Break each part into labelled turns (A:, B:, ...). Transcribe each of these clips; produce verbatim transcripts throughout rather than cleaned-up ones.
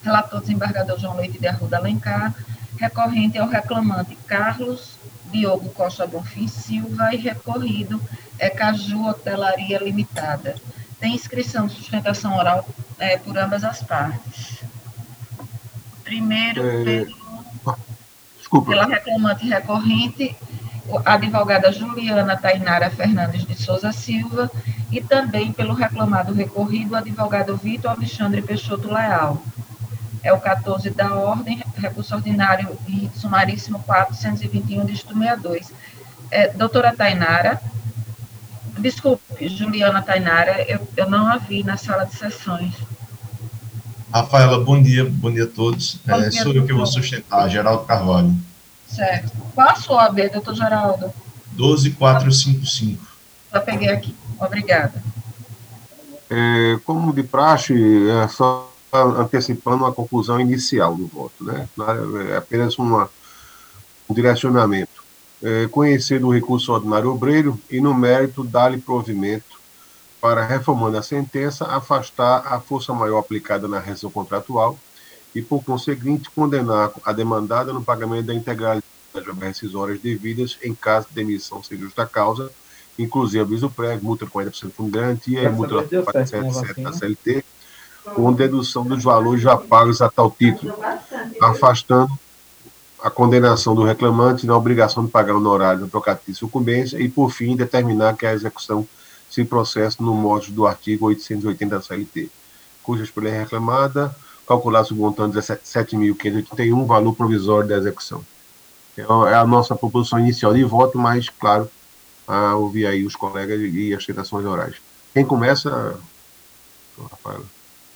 A: Relator, desembargador João Leite de Arruda Alencar. Recorrente é o reclamante Carlos Diogo Costa Bonfim Silva e recorrido é Caju Hotelaria Limitada. Tem inscrição de sustentação oral é, por ambas as partes. Primeiro,
B: É,
A: pelo,
B: desculpa.
A: pela reclamante recorrente, a advogada Juliana Tainara Fernandes de Souza Silva, e também pelo reclamado recorrido, o advogado Vitor Alexandre Peixoto Leal. É o quatorze da ordem, recurso ordinário e sumaríssimo quatrocentos e vinte e um, dígito sessenta e dois. É, doutora Tainara, desculpe, Juliana Tainara, eu, eu não a vi na sala de sessões.
C: Rafaela, bom dia, bom dia a todos.
A: Bom
C: É,
A: dia,
C: sou eu que vou
A: doutor.
C: sustentar, Geraldo Carvalho.
A: Certo. Qual a sua O A B, doutor Geraldo?
C: doze mil quatrocentos e cinquenta e cinco.
A: Já peguei aqui. Obrigada.
B: É, como de praxe, é só antecipando a conclusão inicial do voto, né? É apenas uma, um direcionamento. É, conhecer o recurso ordinário obreiro e, no mérito, dar-lhe provimento para, reformando a sentença, afastar a força maior aplicada na rescisão contratual e, por conseguinte, condenar a demandada no pagamento da integralidade das verbas rescisórias devidas em caso de demissão sem justa causa, inclusive aviso prévio, multa de quarenta por cento do fundo de garantia e multa da sete por cento da C L T, com dedução dos valores já pagos a tal título, afastando a condenação do reclamante na obrigação de pagar honorários no trocado de sucumbência e, por fim, determinar que a execução se processe no modo do artigo oitocentos e oitenta da C L T. Custas pela reclamada, calculado o montante de sete mil quinhentos e oitenta e um, valor provisório da execução. É a nossa proposição inicial de voto, mas, claro, a ouvir aí os colegas e as citações orais. Quem começa, Rafael?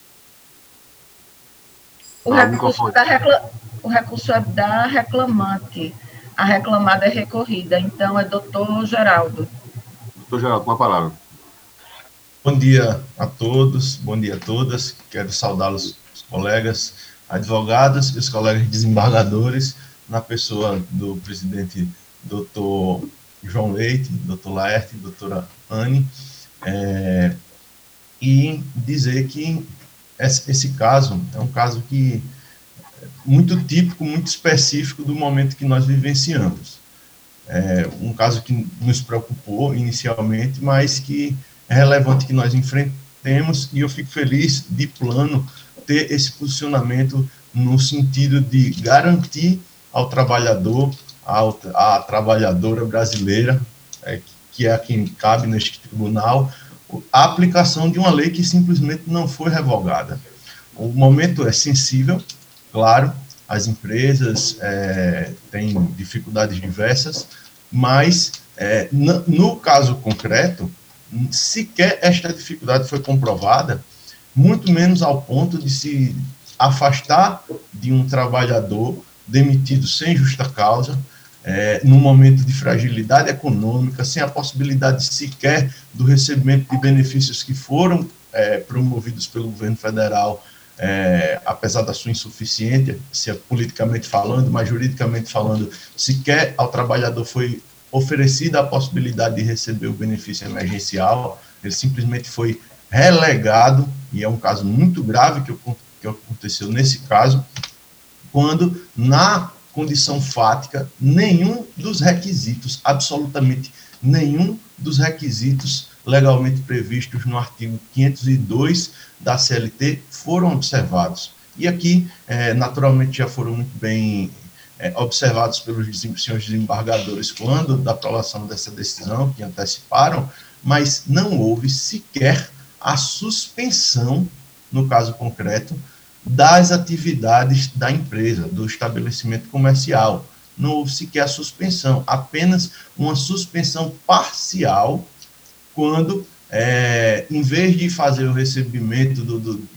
A: O recurso, da recla... o recurso é da reclamante. A reclamada é recorrida. Então, é doutor Geraldo.
B: Doutor Geraldo, com a palavra.
C: Bom dia a todos, bom dia a todas. Quero saudá-los, os colegas advogados e os colegas desembargadores, na pessoa do presidente doutor João Leite, doutor Laerte, doutora Anne, é, e dizer que esse, esse caso é um caso que é muito típico, muito específico do momento que nós vivenciamos. É um caso que nos preocupou inicialmente, mas que é relevante que nós enfrentemos, e eu fico feliz de plano ter esse posicionamento no sentido de garantir ao trabalhador, ao, à trabalhadora brasileira, é, que é a quem cabe neste tribunal, a aplicação de uma lei que simplesmente não foi revogada. O momento é sensível, claro, as empresas é, têm dificuldades diversas, mas é, no, no caso concreto, sequer esta dificuldade foi comprovada, muito menos ao ponto de se afastar de um trabalhador demitido sem justa causa, é, num momento de fragilidade econômica, sem a possibilidade sequer do recebimento de benefícios que foram é, promovidos pelo governo federal, é, apesar da sua insuficiência, se é politicamente falando, mas juridicamente falando, sequer ao trabalhador foi oferecida a possibilidade de receber o benefício emergencial, ele simplesmente foi relegado, e é um caso muito grave que, que aconteceu nesse caso, quando, na condição fática, nenhum dos requisitos, absolutamente nenhum dos requisitos legalmente previstos no artigo quinhentos e dois da C L T foram observados. E aqui, é, naturalmente, já foram muito bem é, observados pelos senhores desembargadores quando da aprovação dessa decisão, que anteciparam, mas não houve sequer a suspensão, no caso concreto, das atividades da empresa, do estabelecimento comercial. Não houve sequer a suspensão, apenas uma suspensão parcial, quando, é, em vez de fazer o recebimento do, do,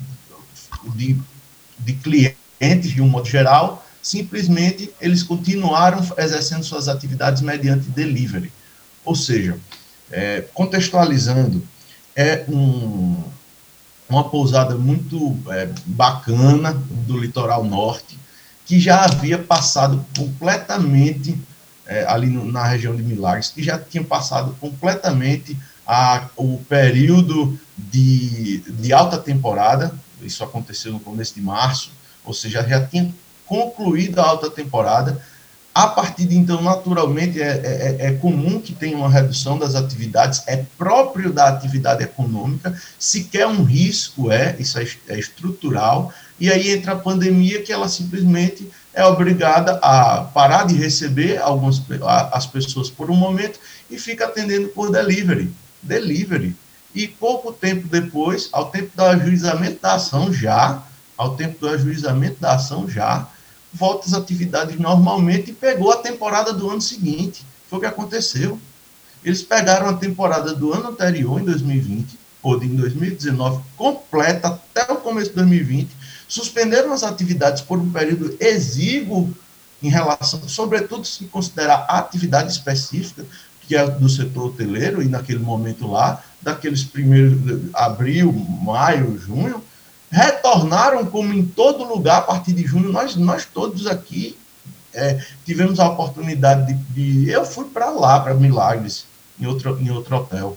C: de, de clientes, de um modo geral, simplesmente eles continuaram exercendo suas atividades mediante delivery. Ou seja, é, contextualizando, é um, uma pousada muito é, bacana do litoral norte, que já havia passado completamente, é, ali no, na região de Milagres, que já tinha passado completamente a, o período de, de alta temporada, isso aconteceu no começo de março, ou seja, já tinha concluído a alta temporada. A partir de então, naturalmente, é, é, é comum que tenha uma redução das atividades, é próprio da atividade econômica, sequer um risco, é, isso é, é estrutural, e aí entra a pandemia, que ela simplesmente é obrigada a parar de receber algumas, a, as pessoas por um momento e fica atendendo por delivery, delivery. E pouco tempo depois, ao tempo do ajuizamento da ação já, ao tempo do ajuizamento da ação já, volta às atividades normalmente e pegou a temporada do ano seguinte. Foi o que aconteceu. Eles pegaram a temporada do ano anterior, em dois mil e vinte, ou em dois mil e dezenove, completa até o começo de dois mil e vinte, suspenderam as atividades por um período exíguo em relação, sobretudo se considerar a atividade específica, que é do setor hoteleiro, e naquele momento lá, daqueles primeiros, abril, maio, junho, retornaram como em todo lugar a partir de junho. Nós, nós todos aqui é, tivemos a oportunidade de, de... Eu fui para lá, para Milagres, em outro, em outro hotel.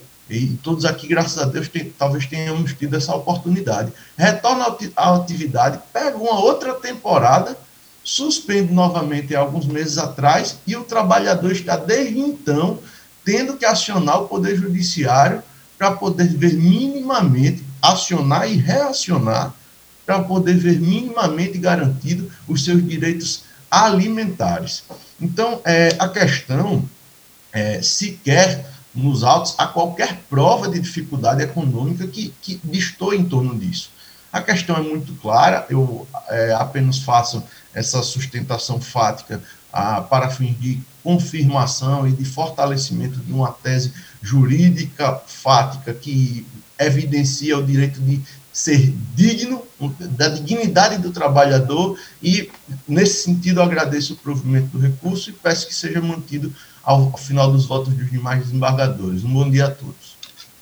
C: E todos aqui, graças a Deus, tem, talvez tenhamos tido essa oportunidade. Retorna à atividade, pega uma outra temporada, suspende novamente alguns meses atrás, e o trabalhador está, desde então, tendo que acionar o Poder Judiciário para poder ver minimamente, acionar e reacionar, para poder ver minimamente garantido os seus direitos alimentares. Então, é, a questão, é, sequer nos autos, há qualquer prova de dificuldade econômica que, que destoe em torno disso. A questão é muito clara, eu é, apenas faço essa sustentação fática ah, para fins de confirmação e de fortalecimento de uma tese jurídica fática que evidencia o direito de ser digno, da dignidade do trabalhador, e, nesse sentido, agradeço o provimento do recurso e peço que seja mantido ao, ao final dos votos dos demais desembargadores. Um bom dia a todos.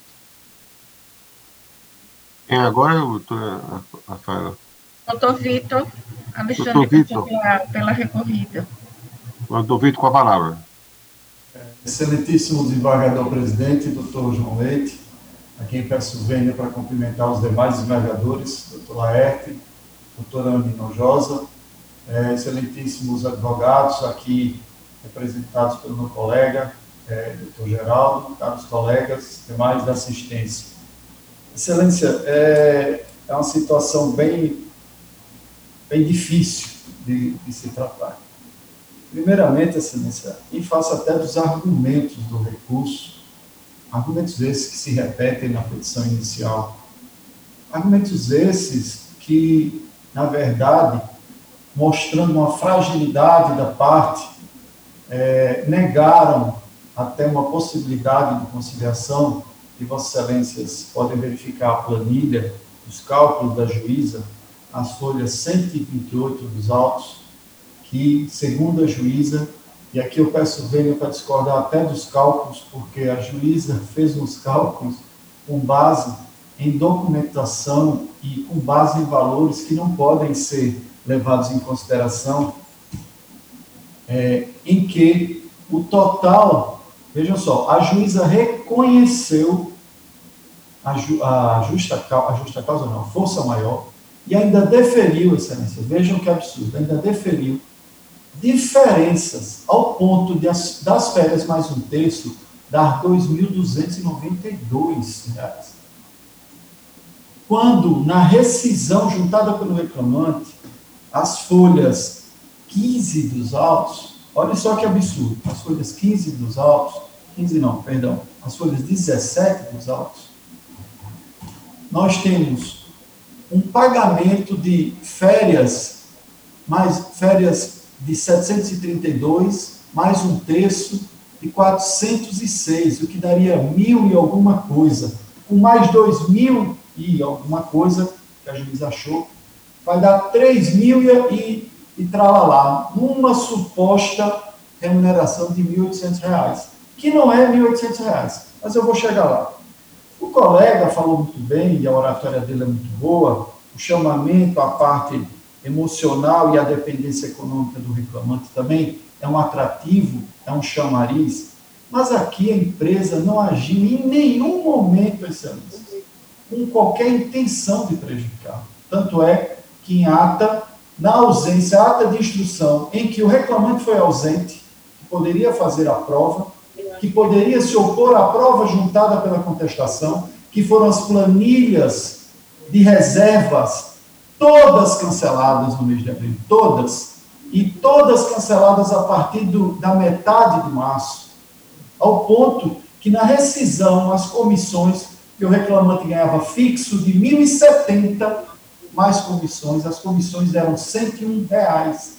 B: Quem agora, doutora Rafaela?
A: Doutor Vitor Alexandre Pessoa pela recorrida.
B: Doutor Vitor, com a palavra.
D: Excelentíssimo desembargador-presidente, doutor João Leite, a quem peço vênia para cumprimentar os demais desembargadores, doutor Laerte, doutora Ana Nojosa, é, excelentíssimos advogados aqui representados pelo meu colega, é, doutor Geraldo, caros colegas, demais da assistência. Excelência, é, é uma situação bem, bem difícil de, de se tratar. Primeiramente, Excelência, em face até dos argumentos do recurso, argumentos esses que se repetem na petição inicial, argumentos esses que, na verdade, mostrando uma fragilidade da parte, é, negaram até uma possibilidade de conciliação, que Vossas Excelências podem verificar a planilha, os cálculos da juíza, as folhas cento e vinte e oito dos autos, que, segundo a juíza, e aqui eu peço vênia para discordar até dos cálculos, porque a juíza fez uns cálculos com base em documentação e com base em valores que não podem ser levados em consideração, é, em que o total, vejam só, a juíza reconheceu a, ju, a, justa, a justa causa, não, a força maior, e ainda deferiu, Excelência, vejam que absurdo, ainda deferiu diferenças ao ponto de as, das férias mais um terço dar dois mil duzentos e noventa e dois reais. Quando, na rescisão juntada pelo reclamante, as folhas quinze dos autos, olha só que absurdo, as folhas quinze dos autos, quinze não, perdão, as folhas dezessete dos autos, nós temos um pagamento de férias, mais férias de setecentos e trinta e dois, mais um terço de quatrocentos e seis, o que daria mil e alguma coisa. Com mais dois mil e alguma coisa, que a juíza achou, vai dar três mil e, e tralalá, numa suposta remuneração de mil e oitocentos reais, que não é mil e oitocentos reais, mas eu vou chegar lá. O colega falou muito bem, e a oratória dele é muito boa, o chamamento, a parte emocional e a dependência econômica do reclamante também é um atrativo, é um chamariz, mas aqui a empresa não agiu em nenhum momento, Excelência, com qualquer intenção de prejudicar. Tanto é que em ata, na ausência, ata de instrução, em que o reclamante foi ausente, que poderia fazer a prova, que poderia se opor à prova juntada pela contestação, que foram as planilhas de reservas, todas canceladas no mês de abril, todas, e todas canceladas a partir do, da metade de março, ao ponto que na rescisão, as comissões, que o reclamante ganhava fixo de mil e setenta mais comissões, as comissões eram cento e um reais,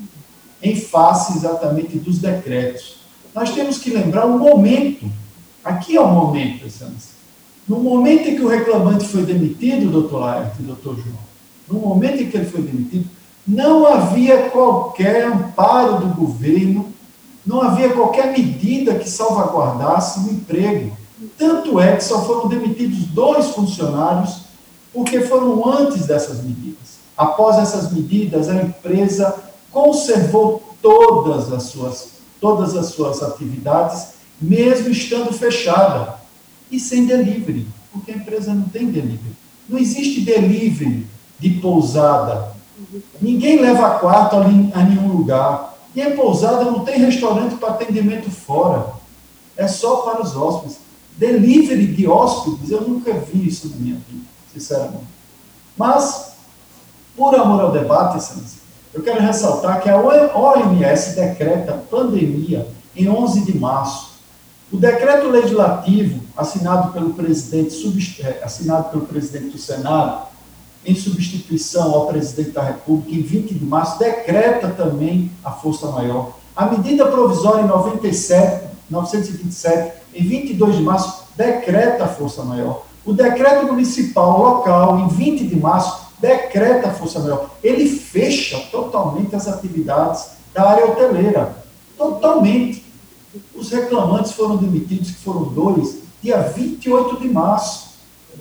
D: em face exatamente dos decretos. Nós temos que lembrar o momento, aqui é o momento, excelência. No momento em que o reclamante foi demitido, doutor Laerte e doutor João, no momento em que ele foi demitido, não havia qualquer amparo do governo, não havia qualquer medida que salvaguardasse o emprego. Tanto é que só foram demitidos dois funcionários, porque foram antes dessas medidas. Após essas medidas, a empresa conservou todas as suas, todas as suas atividades, mesmo estando fechada, e sem delivery, porque a empresa não tem delivery. Não existe delivery de pousada. Ninguém leva quarto ali a nenhum lugar. E em pousada não tem restaurante para atendimento fora. É só para os hóspedes. Delivery de hóspedes, eu nunca vi isso na minha vida, sinceramente. Mas, por amor ao debate, eu quero ressaltar que a O M S decreta pandemia em onze de março. O decreto legislativo, assinado pelo presidente, assinado pelo presidente do Senado, em substituição ao presidente da República, em vinte de março, decreta também a força maior. A medida provisória em noventa e sete, novecentos e vinte e sete, em vinte e dois de março, decreta a força maior. O decreto municipal local, em vinte de março, decreta a força maior. Ele fecha totalmente as atividades da área hoteleira. Totalmente. Os reclamantes foram demitidos, que foram dois, dia vinte e oito de março.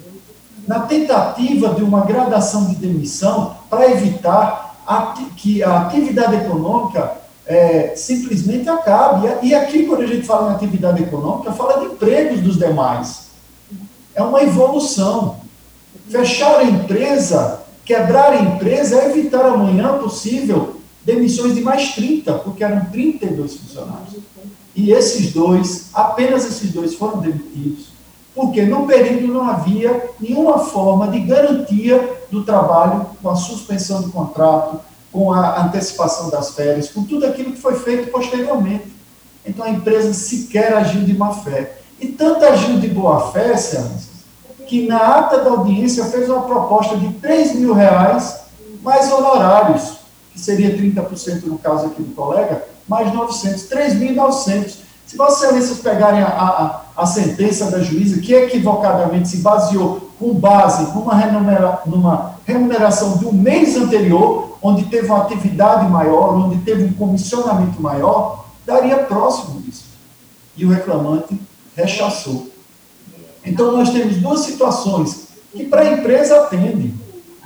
D: Na tentativa de uma gradação de demissão para evitar que a atividade econômica é, simplesmente acabe. E aqui, quando a gente fala em atividade econômica, fala de empregos dos demais. É uma evolução. Fechar a empresa, quebrar a empresa, é evitar amanhã possível demissões de mais trinta, porque eram trinta e dois funcionários. E esses dois, apenas esses dois foram demitidos, porque no período não havia nenhuma forma de garantia do trabalho, com a suspensão do contrato, com a antecipação das férias, com tudo aquilo que foi feito posteriormente. Então a empresa sequer agiu de má fé. E tanto agiu de boa fé, Excelências, que na ata da audiência fez uma proposta de três mil reais mais honorários, que seria trinta por cento no caso aqui do colega, mais novecentos, três mil e novecentos. Se Vossas Excelências pegarem a, a, a sentença da juíza, que equivocadamente se baseou com base numa, remunera, numa remuneração do mês anterior, onde teve uma atividade maior, onde teve um comissionamento maior, daria próximo disso. E o reclamante rechaçou. Então, nós temos duas situações que para a empresa atendem.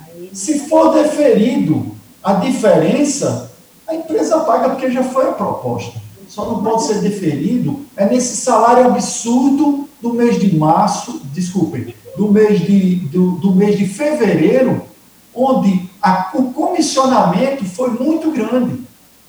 D: Se for deferido a diferença, a empresa paga porque já foi a proposta. Só não pode ser deferido é nesse salário absurdo do mês de março, desculpem, do mês de, do, do mês de fevereiro, onde a, o comissionamento foi muito grande.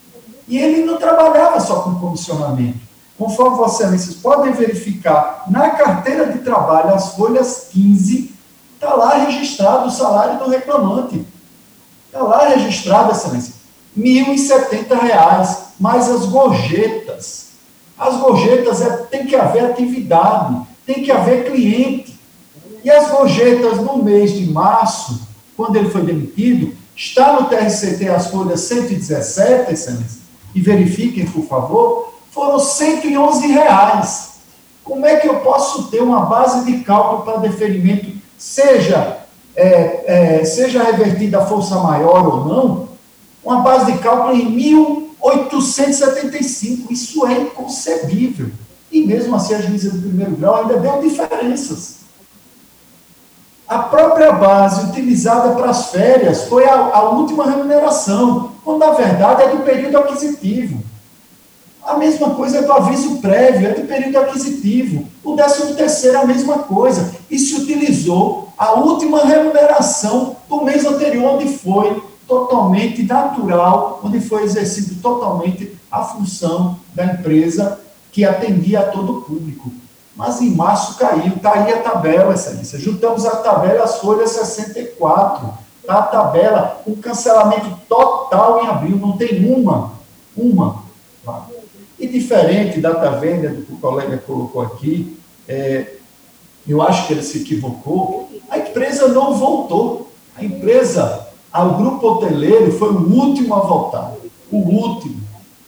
D: E ele não trabalhava só com comissionamento. Conforme Vossas Excelências podem verificar, na carteira de trabalho, as folhas quinze, está lá registrado o salário do reclamante. Está lá registrado, Excelência, mil e setenta reais, mais as gorjetas. As gorjetas é, tem que haver atividade, tem que haver cliente. E as gorjetas no mês de março, quando ele foi demitido, está no T R C T as folhas cento e dezessete, Excelência, e verifiquem, por favor, foram cento e onze reais. Como é que eu posso ter uma base de cálculo para deferimento, seja, é, é, seja revertida a força maior ou não, uma base de cálculo em mil oitocentos e setenta e cinco? Isso é inconcebível. E mesmo assim a juíza do primeiro grau ainda deu diferenças. A própria base utilizada para as férias foi a, a última remuneração, quando na verdade é do período aquisitivo. A mesma coisa é do aviso prévio, é do período aquisitivo. O décimo terceiro é a mesma coisa. E se utilizou a última remuneração do mês anterior, onde foi totalmente natural, onde foi exercido totalmente a função da empresa que atendia a todo o público. Mas em março caiu, está aí a tabela, excelência. Juntamos a tabela e as folhas sessenta e quatro. Está a tabela, um cancelamento total em abril, não tem uma, uma. E diferente da venda do que o colega colocou aqui, é, eu acho que ele se equivocou, a empresa não voltou. A empresa, o grupo hoteleiro foi o último a voltar, o último.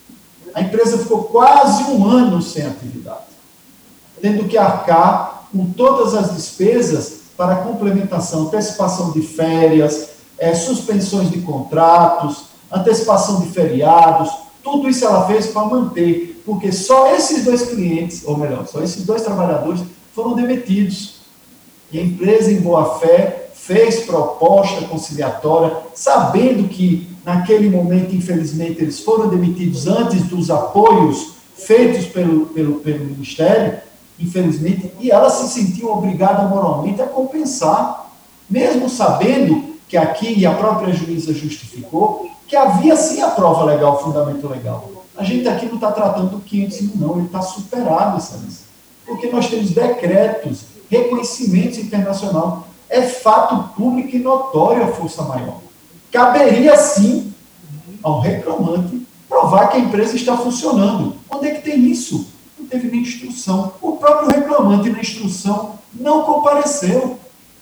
D: A empresa ficou quase um ano sem atividade, tendo que arcar com todas as despesas para complementação, antecipação de férias, é, suspensões de contratos, antecipação de feriados, tudo isso ela fez para manter, porque só esses dois clientes, ou melhor, só esses dois trabalhadores foram demitidos. E a empresa, em boa fé, fez proposta conciliatória, sabendo que, naquele momento, infelizmente, eles foram demitidos antes dos apoios feitos pelo, pelo, pelo Ministério, infelizmente, e ela se sentiu obrigada moralmente a compensar, mesmo sabendo que aqui, e a própria juíza justificou, que havia sim a prova legal, o fundamento legal. A gente aqui não está tratando do quinhentos e um, não, ele está superado, excelência. Porque nós temos decretos, reconhecimentos internacionais, é fato público e notório a força maior. Caberia, sim, ao reclamante provar que a empresa está funcionando. Onde é que tem isso? Não teve nem instrução. O próprio reclamante na instrução não compareceu.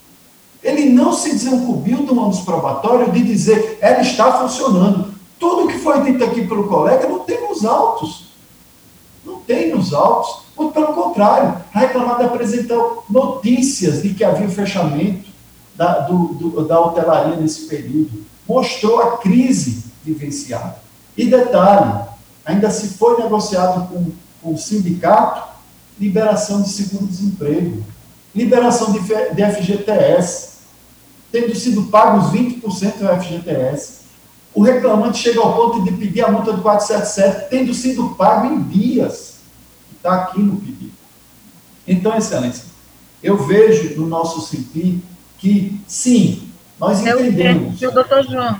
D: Ele não se desincumbiu do ônus probatório de dizer ela está funcionando. Tudo que foi dito aqui pelo colega não tem nos autos. Não tem nos autos. Muito pelo contrário, a reclamada apresentou notícias de que havia o fechamento da, do, do, da hotelaria nesse período. Mostrou a crise vivenciada. E detalhe, ainda se foi negociado com, com o sindicato liberação de seguro-desemprego, liberação de, de F G T S, tendo sido pagos vinte por cento do F G T S. O reclamante chega ao ponto de pedir a multa do quatrocentos e setenta e sete, tendo sido pago em dias. Está aqui no pedido. Então, excelência, eu vejo no nosso sentir que, sim, nós entendemos...
A: Eu, doutor João.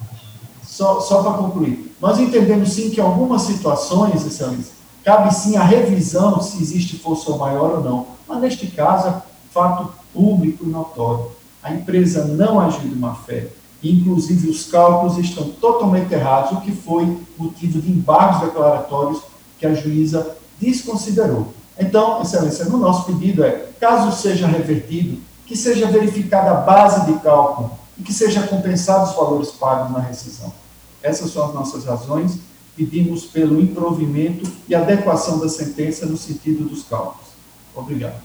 D: Só, só para concluir. Nós entendemos, sim, que em algumas situações, excelência, cabe, sim, a revisão se existe força maior ou não. Mas, neste caso, é fato público e notório. A empresa não agiu de má fé. Inclusive, os cálculos estão totalmente errados, o que foi motivo de embargos declaratórios que a juíza desconsiderou. Então, excelência, no nosso pedido é, caso seja revertido, que seja verificada a base de cálculo e que seja compensado os valores pagos na rescisão. Essas são as nossas razões. Pedimos pelo improvimento e adequação da sentença no sentido dos cálculos. Obrigado.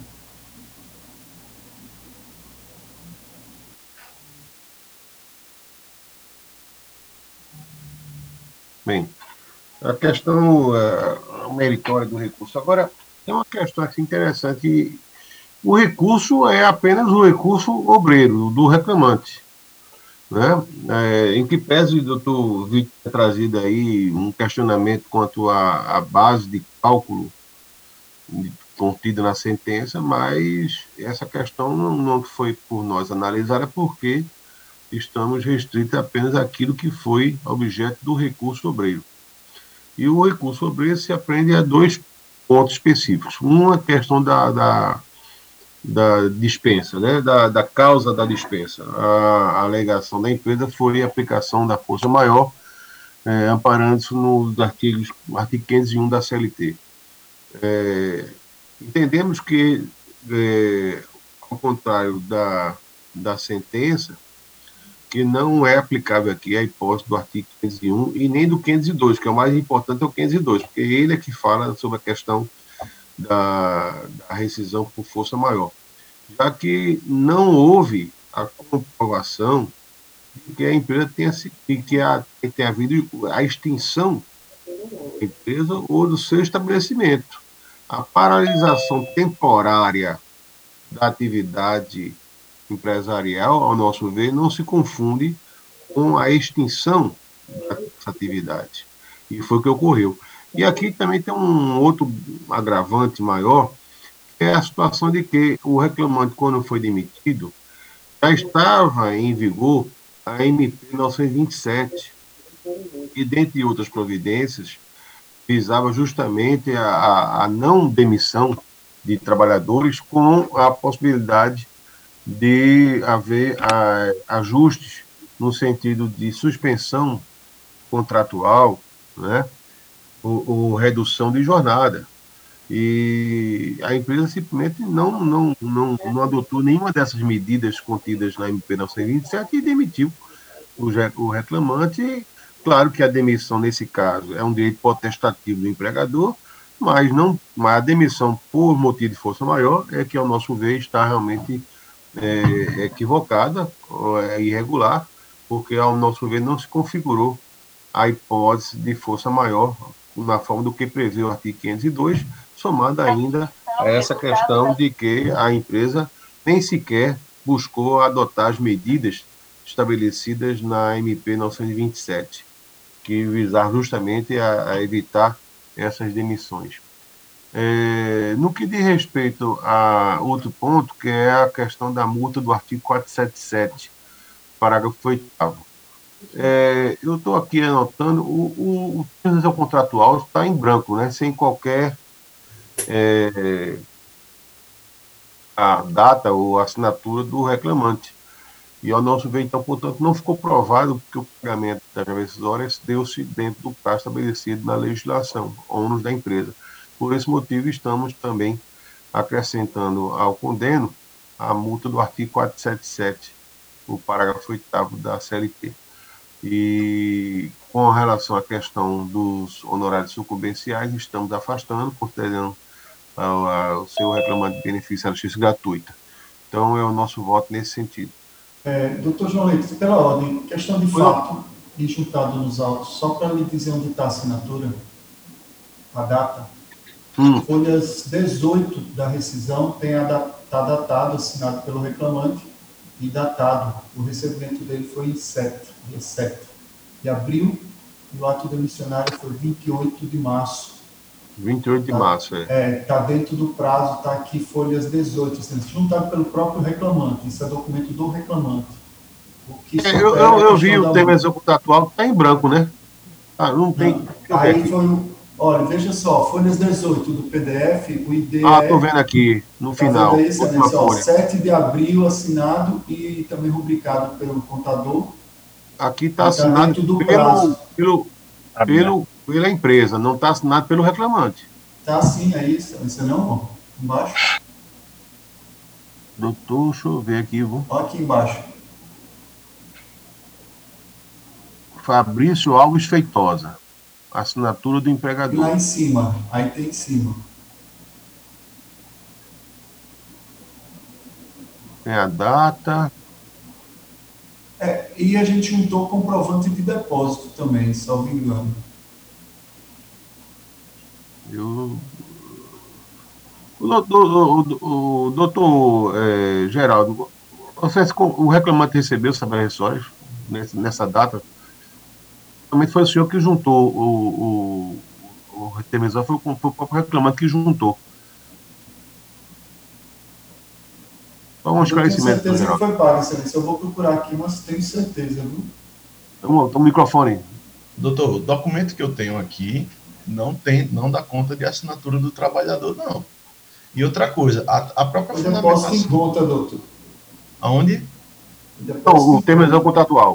B: Bem, a questão uh, meritória do recurso. Agora, tem uma questão aqui interessante. O recurso é apenas o recurso obreiro, do reclamante. Né? É, em que pese o doutor Vitor ter trazido aí um questionamento quanto à, à base de cálculo contida na sentença, mas essa questão não, não foi por nós analisada, porque estamos restritos apenas àquilo que foi objeto do recurso obreiro. E o recurso obreiro se aprende a dois pontos específicos. Uma questão da, da, da dispensa, né? da, da causa da dispensa. A, a alegação da empresa foi a aplicação da força maior, é, amparando-se nos artigos, artigo quinhentos e um da C L T. É, entendemos que, é, ao contrário da, da sentença, que não é aplicável aqui a hipótese do artigo quinhentos e um e nem do quinhentos e dois, que é o mais importante, é o quinhentos e dois, porque ele é que fala sobre a questão da, da rescisão por força maior, já que não houve a comprovação de que a empresa tenha, que a, tenha havido a extinção da empresa ou do seu estabelecimento. A paralisação temporária da atividade empresarial, ao nosso ver, não se confunde com a extinção dessa atividade. E foi o que ocorreu. E aqui também tem um outro agravante maior, que é a situação de que o reclamante, quando foi demitido, já estava em vigor a M P novecentos e vinte e sete, e, dentre outras providências, visava justamente a, a, a não demissão de trabalhadores com a possibilidade de haver a, ajustes no sentido de suspensão contratual, né, ou, ou redução de jornada. E a empresa simplesmente não, não, não, não adotou nenhuma dessas medidas contidas na M P novecentos e vinte e sete e demitiu o, o reclamante. Claro que a demissão, nesse caso, é um direito potestativo do empregador, mas, não, mas a demissão por motivo de força maior é que, ao nosso ver, está realmente é, equivocada, é irregular, porque, ao nosso ver, não se configurou a hipótese de força maior na forma do que prevê o artigo quinhentos e dois, somada ainda a essa questão de que a empresa nem sequer buscou adotar as medidas estabelecidas na M P novecentos e vinte e sete, que visaram justamente a, a evitar essas demissões. É, no que diz respeito a outro ponto, que é a questão da multa do artigo quatrocentos e setenta e sete, parágrafo oitavo. É, eu estou aqui anotando, o, o, o termo contratual está em branco, né, sem qualquer é, a data ou assinatura do reclamante. E, ao nosso ver, então, portanto, não ficou provado que o pagamento das rescisórias deu-se dentro do prazo estabelecido na legislação, ônus da empresa. Por esse motivo, estamos também acrescentando ao condeno a multa do artigo quatrocentos e setenta e sete, o parágrafo oitavo da C L T. E, com relação à questão dos honorários sucumbenciais, estamos afastando, considerando o seu reclamante de benefício à justiça gratuita. Então, é o nosso voto nesse sentido.
D: É, doutor João Leite, pela ordem, questão de fato injuntado nos autos, só para lhe dizer onde está a assinatura, a data. Hum. Folhas dezoito da rescisão tem está datado, assinado pelo reclamante e datado. O recebimento dele foi em sete, dia sete de abril, e o ato demissionário foi vinte e oito de março.
B: vinte e oito de
D: tá,
B: março, é.
D: É, está dentro do prazo, está aqui folhas dezoito, assim, juntado pelo próprio reclamante, isso é documento do reclamante. O que
B: é, eu, eu, eu vi o termo executatual, está em branco, né? Ah, não tem...
D: Não, aí foi, olha, veja só, folhas dezoito do P D F, o I D
B: ah, estou vendo aqui, no
D: tá
B: final,
D: vendo aí,
B: última
D: ó,
B: folha.
D: sete de abril, assinado e também rubricado pelo contador.
B: Aqui está assinado
D: tá do
B: pelo,
D: prazo.
B: pelo, pelo, pela empresa, não está assinado pelo reclamante.
D: Tá sim, é isso. Isso não, ó, embaixo.
B: Doutor, deixa eu ver aqui, vou.
D: Olha aqui embaixo.
B: Fabrício Alves Feitosa, assinatura do empregador.
D: E lá em cima, aí tem em cima.
B: Tem a data.
D: É, e a gente juntou comprovante de depósito também, salvo engano.
B: Eu... O doutor, o, o doutor é, Geraldo, você, o reclamante recebeu essas rescisórias nessa data? Também foi o senhor que juntou o, o, o retemesão, foi, foi o próprio reclamante que juntou. Só um esclarecimento,
D: eu tenho certeza
B: Geraldo.
D: que foi pago, excelência. Eu vou procurar aqui, mas tenho certeza, viu?
B: Então, o microfone.
C: Doutor, o documento que eu tenho aqui não tem, não dá conta de assinatura do trabalhador, não. E outra coisa, a, a própria
D: eu fundamentação... Eu em conta, doutor.
C: Aonde?
B: Não, o termo contratual.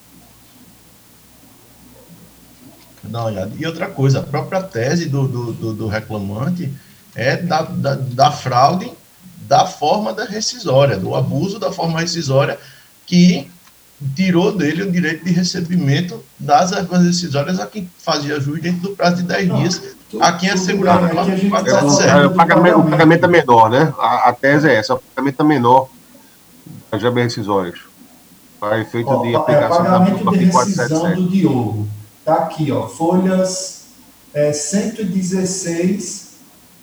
C: Dá uma olhada. E outra coisa, a própria tese do, do, do, do reclamante é da, da, da fraude da forma da rescisória, do abuso da forma rescisória, que tirou dele o direito de recebimento das verbas rescisórias a quem fazia jus dentro do prazo de dez dias,
D: tu,
C: a quem assegurava
D: bem,
C: o
B: quatrocentos e sete. O pagamento, o pagamento é menor, né? A, a tese é essa, o pagamento é menor das verbas rescisórias. Para efeito
D: ó,
B: de aplicação
D: é, pagamento
B: da
D: de rescisão do Diogo. Está aqui, ó, folhas é, cento e dezesseis.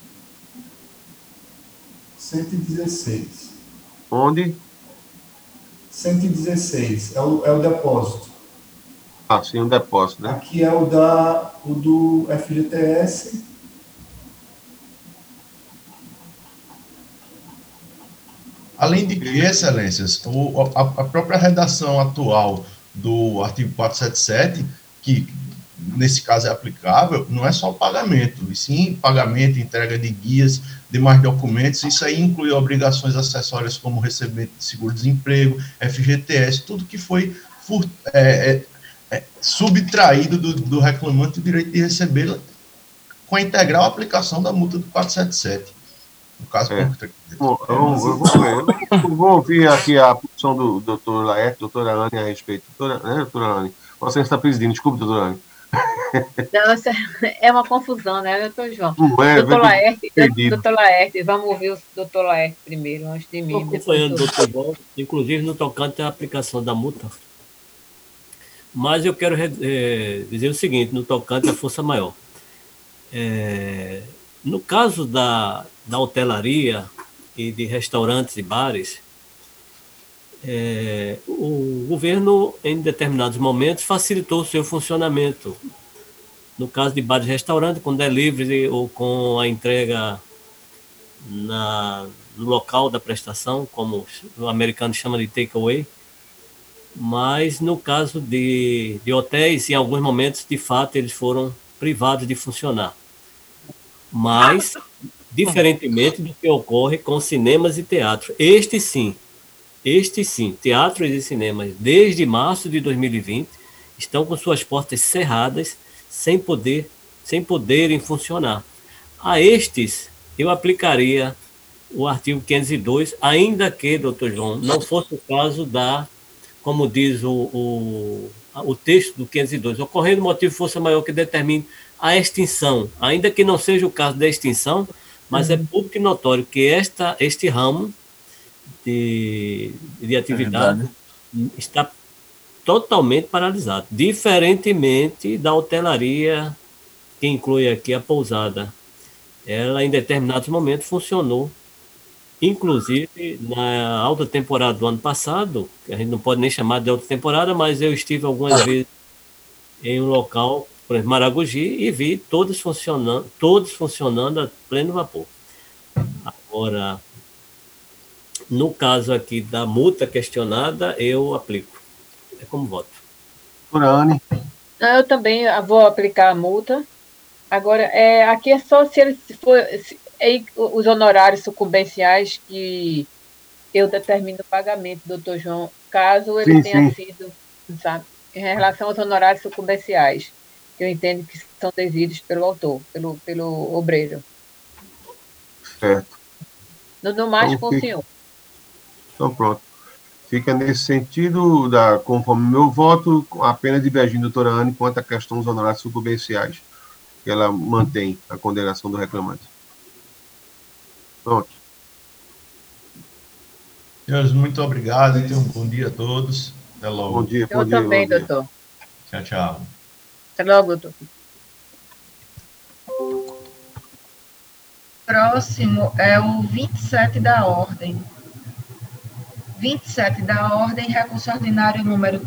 D: cento e dezesseis.
B: Onde?
D: cento e dezesseis, é o, é o depósito.
B: Ah, sim, um depósito, né?
D: Aqui é o, da, o do F G T S.
C: Além de que, excelências, o, a, a própria redação atual do artigo quatrocentos e setenta e sete, que nesse caso é aplicável, não é só o pagamento, e sim pagamento, entrega de guias, demais documentos, isso aí inclui obrigações acessórias como recebimento de seguro-desemprego, F G T S, tudo que foi fur, é, é, é, subtraído do, do reclamante o direito de recebê-la com a integral aplicação da multa do quatrocentos e setenta e sete. No caso
B: É.
C: concreto.
B: Bom,
D: É,
B: eu,
D: mas
B: eu vou ver. Eu vou ouvir aqui a posição do doutor Laerte, doutora Anne, a respeito. Doutora, né, doutora Anne? Você está presidindo, desculpe, doutora Anne.
E: Nossa, é uma confusão, né, doutor João?
B: Não é,
E: Doutor
B: eu tô
E: Laerte,
B: perdido.
E: doutor Laerte, vamos ouvir o doutor Laerte primeiro, antes de
F: Estou
E: mim. Depois
F: acompanhando o
E: do...
F: doutor João, inclusive no tocante à aplicação da multa. Mas eu quero é, dizer o seguinte, no tocante à força maior. É, no caso da, da hotelaria e de restaurantes e bares, é, o governo, em determinados momentos, facilitou o seu funcionamento. No caso de bares e restaurantes, com delivery ou com a entrega na, no local da prestação, como o americano chama de takeaway. Mas no caso de, de hotéis, em alguns momentos, de fato, eles foram privados de funcionar. Mas, diferentemente do que ocorre com cinemas e teatros. Este sim, este sim, teatros e cinemas, desde março de dois mil e vinte, estão com suas portas cerradas, sem poder, sem poderem funcionar. A estes, eu aplicaria o artigo quinhentos e dois, ainda que, doutor João, não fosse o caso da, como diz o, o, o texto do quinhentos e dois, ocorrendo motivo de força maior que determine a extinção, ainda que não seja o caso da extinção, mas uhum. é público e notório que esta, este ramo de, de atividade é está totalmente paralisado, diferentemente da hotelaria, que inclui aqui a pousada. Ela, em determinados momentos, funcionou. Inclusive, na alta temporada do ano passado, que a gente não pode nem chamar de alta temporada, mas eu estive algumas vezes em um local, por exemplo, Maragogi, e vi todos funcionando, todos funcionando a pleno vapor. Agora, no caso aqui da multa questionada, eu aplico. É como voto.
B: Anne.
E: Eu também vou aplicar a multa. Agora, é, aqui é só se ele se for se, é, os honorários sucumbenciais que eu determino o pagamento, doutor João, caso ele sim, tenha sim. sido, sabe, em relação aos honorários sucumbenciais, que eu entendo que são devidos pelo autor, pelo, pelo obreiro.
B: Certo.
E: No, no mais,
B: então,
E: com o senhor.
B: Então, pronto. Fica nesse sentido, da, conforme meu voto, apenas divergindo, doutora Anne, quanto à questão dos honorários sucumbenciais, que ela mantém a condenação do reclamante. Pronto.
C: Senhores, muito obrigado. Então, um bom dia a todos. Até logo.
B: Bom dia, bom
E: Eu
B: dia.
E: também,
B: bom dia.
E: doutor.
C: Tchau, tchau.
E: Até logo, doutor.
A: Próximo é o vinte e sete da ordem. vinte e sete da ordem, recurso ordinário número